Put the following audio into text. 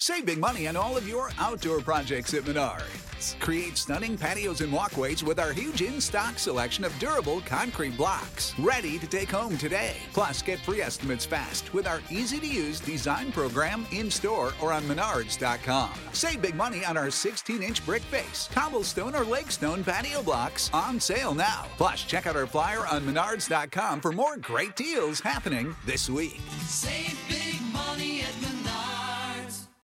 Save big money on all of your outdoor projects at Menards. Create stunning patios and walkways with our huge in-stock selection of durable concrete blocks. Ready to take home today. Plus, get free estimates fast with our easy-to-use design program in-store or on Menards.com. Save big money on our 16-inch brick face, cobblestone, or lakestone patio blocks on sale now. Plus, check out our flyer on Menards.com for more great deals happening this week. Save big